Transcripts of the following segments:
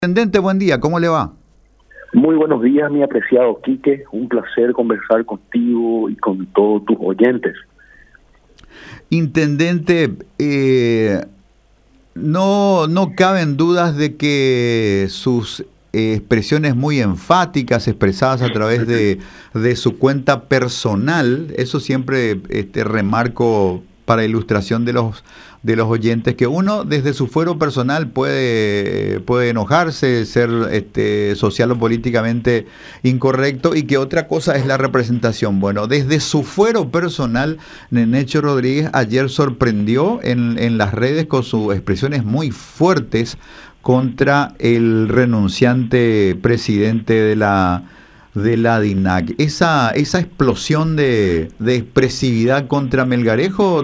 Intendente, buen día, ¿cómo le va? Muy buenos días, mi apreciado Quique. Un placer conversar contigo y con todos tus oyentes. Intendente, no caben dudas de que sus expresiones muy enfáticas, expresadas a través de su cuenta personal, eso siempre remarco para ilustración de los oyentes, que uno desde su fuero personal puede enojarse, ser social o políticamente incorrecto, y que otra cosa es la representación. Bueno, desde su fuero personal, Nenecho Rodríguez ayer sorprendió en las redes con sus expresiones muy fuertes contra el renunciante presidente de la DINAC. Esa explosión de expresividad contra Melgarejo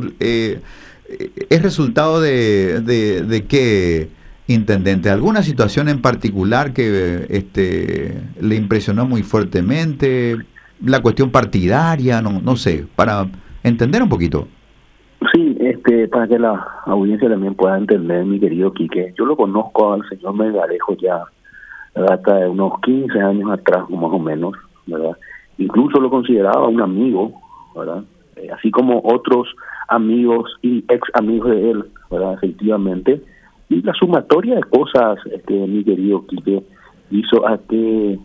es resultado de qué, intendente. ¿Alguna situación en particular que le impresionó muy fuertemente? ¿La cuestión partidaria? No sé, para entender un poquito. Sí, para que la audiencia también pueda entender, mi querido Quique, yo lo conozco al señor Melgarejo ya data de unos 15 años atrás, o más o menos, ¿verdad? Incluso lo consideraba un amigo, ¿verdad? Así como otros amigos y ex amigos de él, ¿verdad? Efectivamente. Y la sumatoria de cosas, mi querido Quique, hizo a que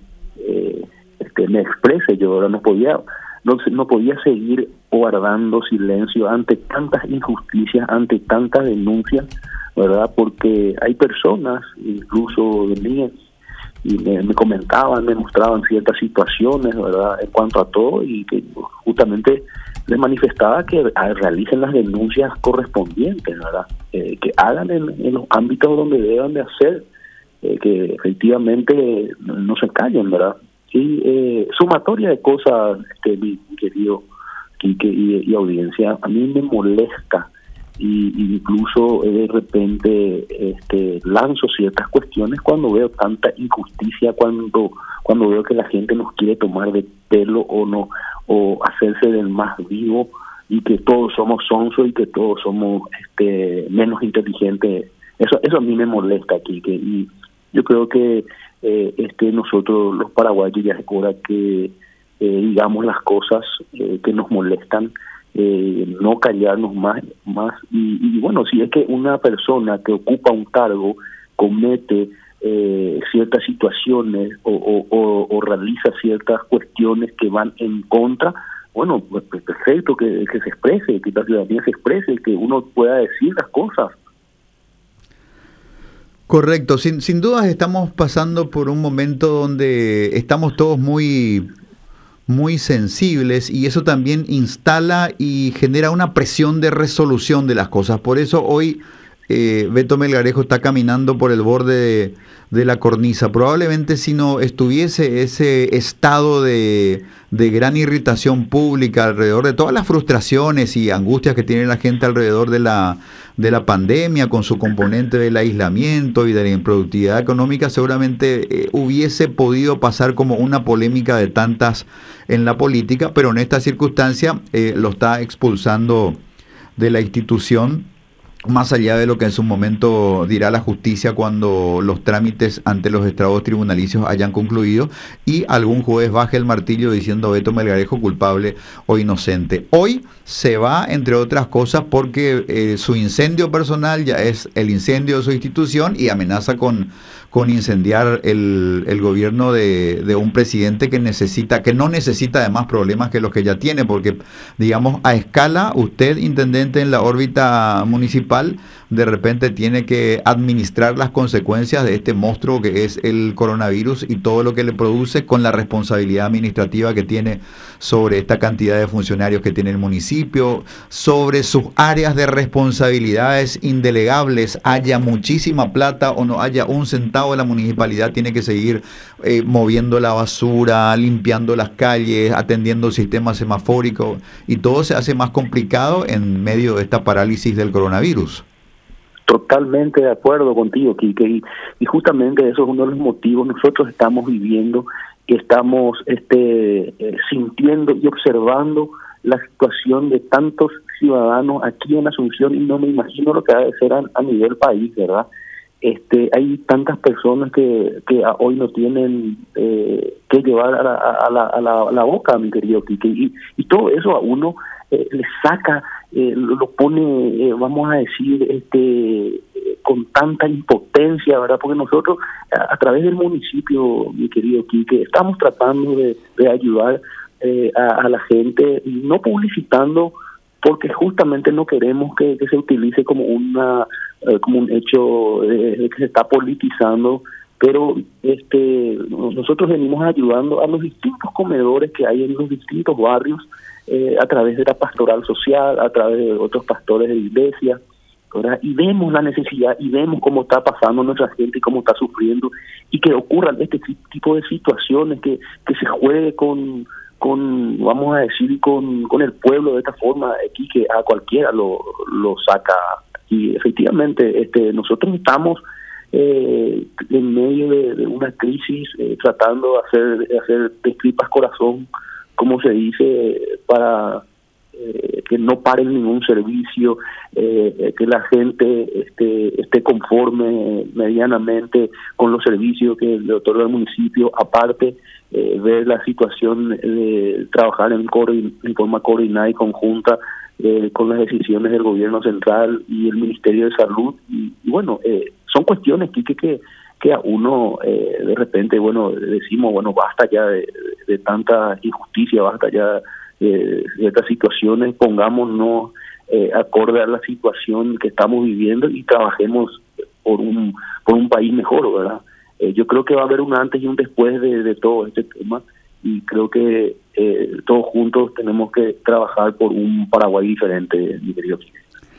me exprese. Yo ahora no podía seguir guardando silencio ante tantas injusticias, ante tantas denuncias, ¿verdad? Porque hay personas, incluso de mí, y me comentaban, me mostraban ciertas situaciones, ¿verdad?, en cuanto a todo, y que justamente les manifestaba que realicen las denuncias correspondientes, ¿verdad?, que hagan en los ámbitos donde deban de hacer, que efectivamente no se callen, ¿verdad? Y sumatoria de cosas, mi querido Quique y audiencia, a mí me molesta y incluso de repente lanzo ciertas cuestiones cuando veo tanta injusticia, cuando veo que la gente nos quiere tomar de pelo o hacerse del más vivo, y que todos somos sonsos y que todos somos menos inteligentes. Eso a mí me molesta aquí, y yo creo que nosotros los paraguayos ya es hora que digamos las cosas que nos molestan, no callarnos más y bueno, si es que una persona que ocupa un cargo comete ciertas situaciones o realiza ciertas cuestiones que van en contra, bueno, pues perfecto, que se exprese, que la ciudadanía se exprese, que uno pueda decir las cosas. Correcto, sin dudas estamos pasando por un momento donde estamos todos muy sensibles, y eso también instala y genera una presión de resolución de las cosas. Por eso hoy Beto Melgarejo está caminando por el borde de la cornisa. Probablemente si no estuviese ese estado de gran irritación pública alrededor de todas las frustraciones y angustias que tiene la gente alrededor de la pandemia, con su componente del aislamiento y de la improductividad económica, seguramente hubiese podido pasar como una polémica de tantas en la política, pero en esta circunstancia lo está expulsando de la institución, más allá de lo que en su momento dirá la justicia cuando los trámites ante los estrados tribunalicios hayan concluido y algún juez baje el martillo diciendo Beto Melgarejo culpable o inocente. Hoy se va, entre otras cosas, porque su incendio personal ya es el incendio de su institución, y amenaza con incendiar el gobierno de un presidente que no necesita de más problemas que los que ya tiene, porque, digamos, a escala, usted, intendente, en la órbita municipal, de repente tiene que administrar las consecuencias de este monstruo que es el coronavirus y todo lo que le produce, con la responsabilidad administrativa que tiene sobre esta cantidad de funcionarios que tiene el municipio, sobre sus áreas de responsabilidades indelegables, haya muchísima plata o no haya un centavo, la municipalidad tiene que seguir moviendo la basura, limpiando las calles, atendiendo el sistema semafórico, y todo se hace más complicado en medio de esta parálisis del coronavirus. Totalmente de acuerdo contigo, Quique, y justamente eso es uno de los motivos. Nosotros estamos viviendo, que estamos sintiendo y observando la situación de tantos ciudadanos aquí en Asunción, y no me imagino lo que ha de ser a nivel país, ¿verdad? hay tantas personas que hoy no tienen que llevar a la boca, mi querido Quique, y todo eso a uno le saca, lo pone, vamos a decir, con tanta impotencia, ¿verdad? Porque nosotros, a través del municipio, mi querido Quique, estamos tratando de ayudar a la gente, no publicitando, porque justamente no queremos que se utilice como como un hecho que se está politizando, pero nosotros venimos ayudando a los distintos comedores que hay en los distintos barrios, a través de la pastoral social, a través de otros pastores de iglesia, ¿verdad? Y vemos la necesidad y vemos cómo está pasando nuestra gente y cómo está sufriendo, y que ocurran este tipo de situaciones, que se juegue con vamos a decir, con el pueblo de esta forma, aquí que a cualquiera lo saca. Y efectivamente nosotros estamos en medio de una crisis, tratando de hacer de tripas corazón, como se dice, para que no paren ningún servicio, que la gente esté conforme medianamente con los servicios que le otorga el municipio. Aparte, ver la situación de trabajar en forma coordinada y conjunta con las decisiones del gobierno central y el Ministerio de Salud. Y bueno, son cuestiones que a uno de repente, decimos, basta ya de tanta injusticia, basta ya de estas situaciones, pongámonos acorde a la situación que estamos viviendo y trabajemos por un país mejor, ¿verdad? Yo creo que va a haber un antes y un después de todo este tema, y creo que todos juntos tenemos que trabajar por un Paraguay diferente, mi querido Quique.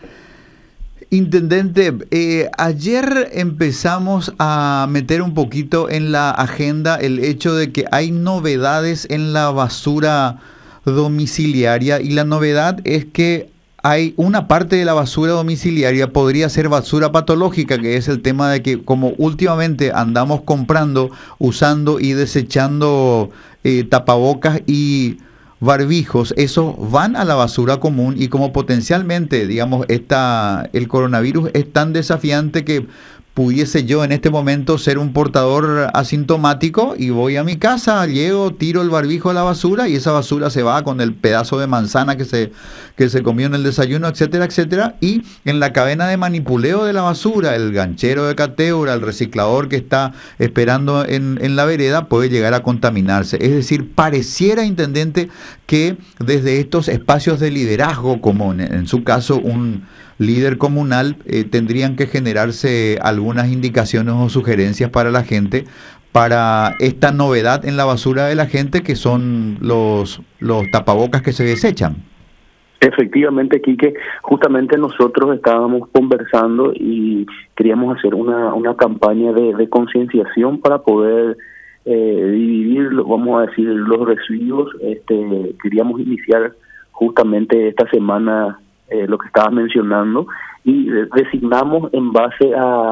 Intendente, ayer empezamos a meter un poquito en la agenda el hecho de que hay novedades en la basura domiciliaria, y la novedad es que hay una parte de la basura domiciliaria podría ser basura patológica, que es el tema de que como últimamente andamos comprando, usando y desechando tapabocas y barbijos, esos van a la basura común, y como potencialmente, digamos, el coronavirus es tan desafiante que pudiese yo en este momento ser un portador asintomático y voy a mi casa, llego, tiro el barbijo a la basura y esa basura se va con el pedazo de manzana que se comió en el desayuno, etcétera, etcétera. Y en la cadena de manipuleo de la basura, el ganchero de Cateura, el reciclador que está esperando en la vereda, puede llegar a contaminarse. Es decir, pareciera, intendente, que desde estos espacios de liderazgo, como en su caso un líder comunal, tendrían que generarse algunas indicaciones o sugerencias para la gente, para esta novedad en la basura de la gente, que son los tapabocas que se desechan. Efectivamente, Quique, justamente nosotros estábamos conversando y queríamos hacer una campaña de concienciación para poder dividir, vamos a decir, los residuos. Queríamos iniciar justamente esta semana lo que estabas mencionando, y designamos en base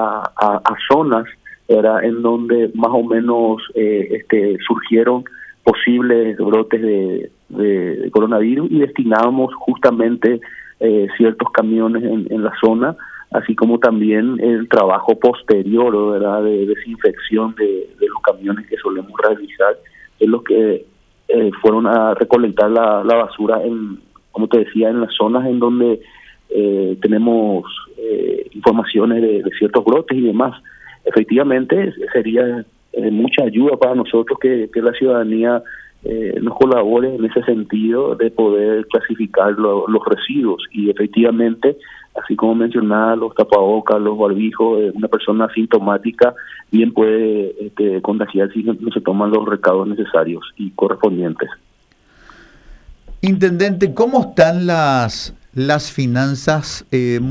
a zonas, era en donde más o menos surgieron posibles brotes de coronavirus, y destinábamos justamente ciertos camiones en la zona, así como también el trabajo posterior, ¿verdad?, de desinfección de los camiones que solemos realizar, es los que fueron a recolectar la basura como te decía, en las zonas en donde tenemos informaciones de ciertos brotes y demás. Efectivamente, sería mucha ayuda para nosotros que la ciudadanía nos colabore en ese sentido de poder clasificar los residuos. Y efectivamente, así como mencionaba, los tapabocas, los barbijos, una persona asintomática bien puede contagiar si no se toman los recados necesarios y correspondientes. Intendente, ¿cómo están las finanzas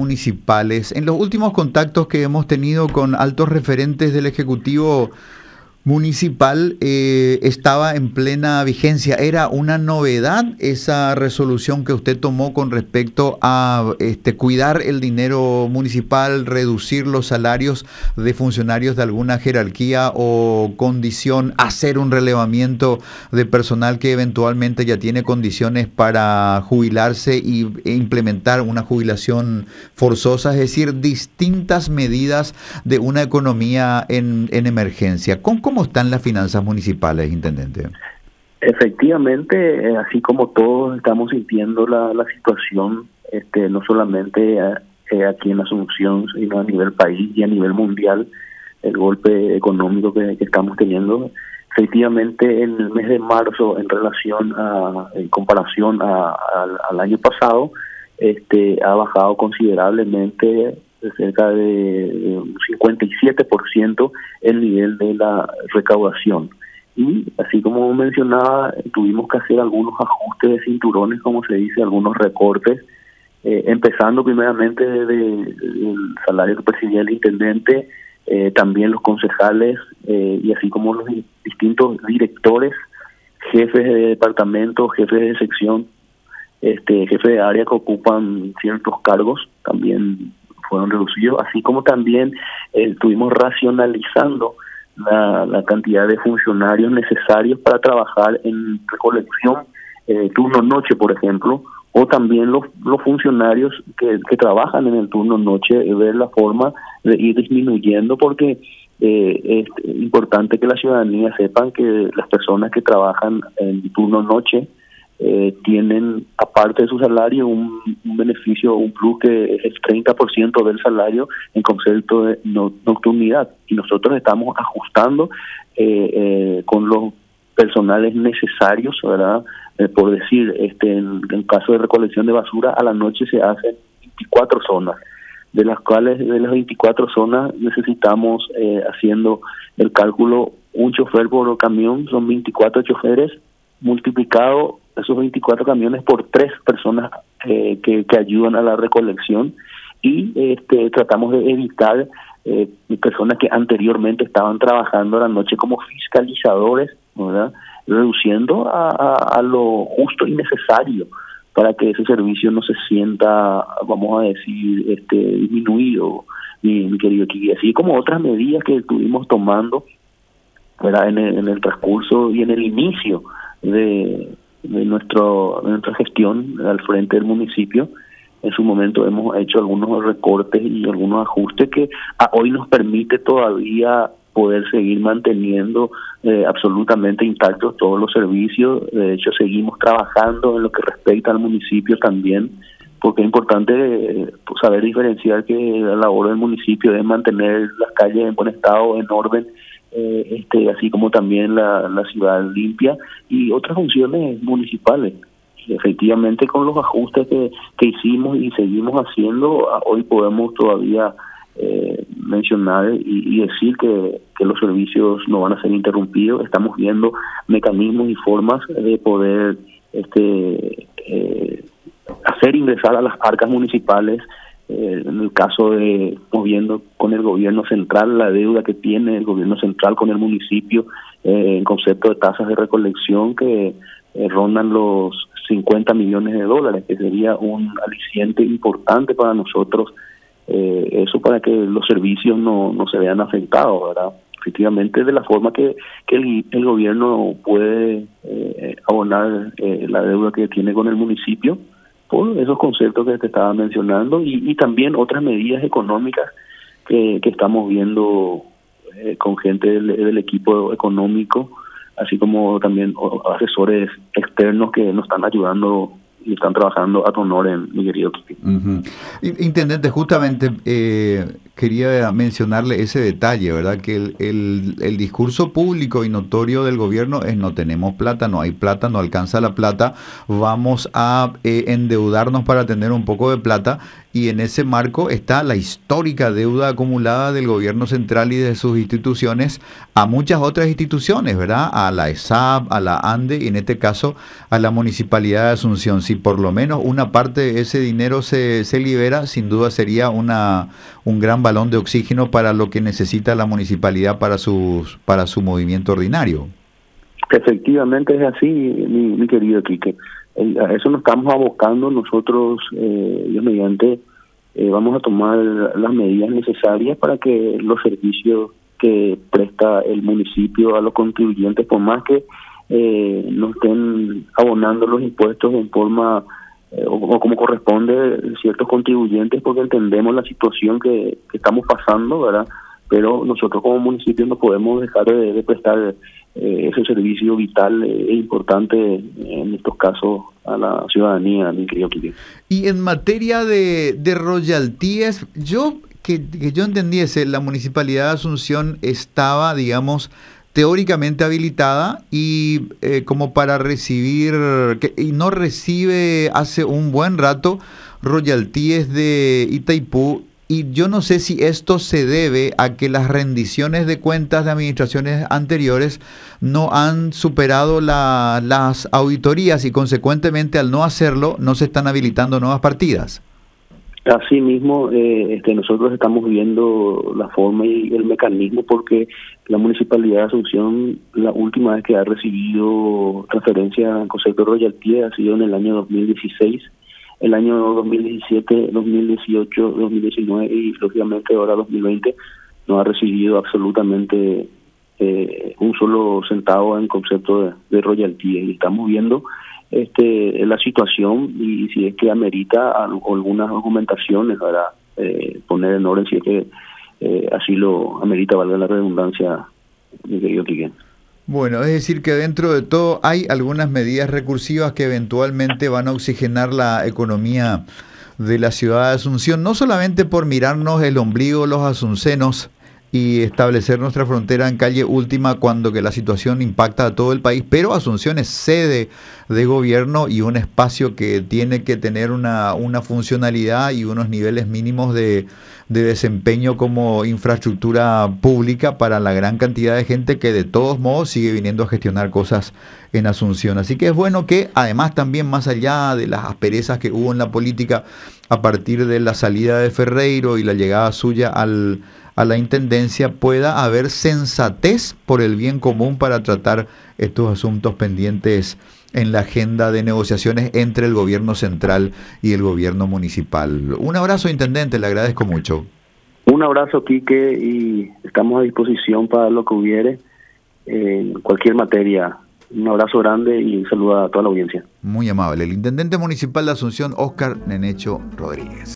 municipales? En los últimos contactos que hemos tenido con altos referentes del Ejecutivo, municipal estaba en plena vigencia. ¿Era una novedad esa resolución que usted tomó con respecto a cuidar el dinero municipal, reducir los salarios de funcionarios de alguna jerarquía o condición, hacer un relevamiento de personal que eventualmente ya tiene condiciones para jubilarse e implementar una jubilación forzosa? Es decir, distintas medidas de una economía en emergencia. ¿Cómo están las finanzas municipales, intendente? Efectivamente, así como todos estamos sintiendo la situación, no solamente aquí en Asunción, sino a nivel país y a nivel mundial, el golpe económico que estamos teniendo. Efectivamente, en el mes de marzo, en comparación al año pasado, ha bajado considerablemente, de cerca de un 57% el nivel de la recaudación. Y así como mencionaba, tuvimos que hacer algunos ajustes de cinturones, como se dice, algunos recortes, empezando primeramente del salario que percibía el intendente, también los concejales, y así como los distintos directores, jefes de departamento, jefes de sección, jefes de área que ocupan ciertos cargos, también fueron reducidos, así como también estuvimos racionalizando la cantidad de funcionarios necesarios para trabajar en recolección, turno noche, por ejemplo, o también los funcionarios que trabajan en el turno noche, ver la forma de ir disminuyendo, porque es importante que la ciudadanía sepan que las personas que trabajan en turno noche tienen, aparte de su salario, un beneficio, un plus que es el 30% del salario en concepto de nocturnidad. Y nosotros estamos ajustando con los personales necesarios, ¿verdad? Por decir, en caso de recolección de basura, a la noche se hacen 24 zonas, de las cuales de las 24 zonas necesitamos, haciendo el cálculo, un chofer por camión, son 24 choferes, multiplicado esos 24 camiones por 3 personas que ayudan a la recolección, y tratamos de evitar personas que anteriormente estaban trabajando a la noche como fiscalizadores, ¿verdad? Reduciendo a lo justo y necesario para que ese servicio no se sienta, vamos a decir, disminuido, mi querido Kiki. Así como otras medidas que estuvimos tomando, ¿verdad? En el transcurso y en el inicio de nuestra gestión al frente del municipio. En su momento hemos hecho algunos recortes y algunos ajustes que hoy nos permite todavía poder seguir manteniendo absolutamente intactos todos los servicios. De hecho, seguimos trabajando en lo que respecta al municipio también, porque es importante saber diferenciar que la labor del municipio es mantener las calles en buen estado, en orden, así como también la ciudad limpia y otras funciones municipales. Y efectivamente, con los ajustes que hicimos y seguimos haciendo, hoy podemos todavía mencionar y decir que los servicios no van a ser interrumpidos. Estamos viendo mecanismos y formas de poder hacer ingresar a las arcas municipales. En el caso de, estamos viendo con el gobierno central, la deuda que tiene el gobierno central con el municipio en concepto de tasas de recolección que rondan los 50 millones de dólares, que sería un aliciente importante para nosotros, eso para que los servicios no se vean afectados, ¿verdad? Efectivamente, de la forma que el gobierno puede abonar la deuda que tiene con el municipio, por esos conceptos que te estaba mencionando, y también otras medidas económicas que estamos viendo con gente del equipo económico, así como también asesores externos que nos están ayudando y están trabajando a tu honor, mi querido Kiki. Intendente, justamente quería mencionarle ese detalle, ¿verdad? Que el discurso público y notorio del gobierno es: no tenemos plata, no hay plata, no alcanza la plata, vamos a endeudarnos para tener un poco de plata. Y en ese marco está la histórica deuda acumulada del gobierno central y de sus instituciones a muchas otras instituciones, ¿verdad? A la ESAP, a la ANDE y en este caso a la Municipalidad de Asunción. si por lo menos una parte de ese dinero se libera, sin duda sería un gran balón de oxígeno para lo que necesita la municipalidad para su movimiento ordinario. Efectivamente es así, mi querido Quique. A eso nos estamos abocando nosotros, Dios mediante, vamos a tomar las medidas necesarias para que los servicios que presta el municipio a los contribuyentes, por más que no estén abonando los impuestos en forma o como corresponde ciertos contribuyentes, porque entendemos la situación que estamos pasando, ¿verdad? Pero nosotros como municipio no podemos dejar de prestar ese servicio vital e importante en estos casos a la ciudadanía, mi querido Quique. Y en materia de royalties, que yo entendiese, la Municipalidad de Asunción estaba, digamos, teóricamente habilitada y como para recibir, y no recibe hace un buen rato royalties de Itaipú. Y yo no sé si esto se debe a que las rendiciones de cuentas de administraciones anteriores no han superado las auditorías y consecuentemente al no hacerlo no se están habilitando nuevas partidas. Así mismo, nosotros estamos viendo la forma y el mecanismo, porque la Municipalidad de Asunción, la última vez que ha recibido transferencia al concepto de royalties ha sido en el año 2016. El año 2017, 2018, 2019 y lógicamente ahora 2020 no ha recibido absolutamente un solo centavo en concepto de royalties. Y estamos viendo la situación y si es que amerita algunas argumentaciones para poner en orden, si es que así lo amerita, valga la redundancia, mi querido Quique. Bueno, es decir que dentro de todo hay algunas medidas recursivas que eventualmente van a oxigenar la economía de la ciudad de Asunción, no solamente por mirarnos el ombligo los asuncenos y establecer nuestra frontera en calle última cuando que la situación impacta a todo el país, pero Asunción es sede de gobierno y un espacio que tiene que tener una funcionalidad y unos niveles mínimos de desempeño como infraestructura pública para la gran cantidad de gente que de todos modos sigue viniendo a gestionar cosas en Asunción. Así que es bueno que además también, más allá de las asperezas que hubo en la política a partir de la salida de Ferreiro y la llegada suya a la intendencia, pueda haber sensatez por el bien común para tratar estos asuntos pendientes en la agenda de negociaciones entre el gobierno central y el gobierno municipal. Un abrazo, intendente, le agradezco mucho. Un abrazo, Quique, y estamos a disposición para lo que hubiere en cualquier materia. Un abrazo grande y un saludo a toda la audiencia. Muy amable. El intendente municipal de Asunción, Óscar Nenecho Rodríguez.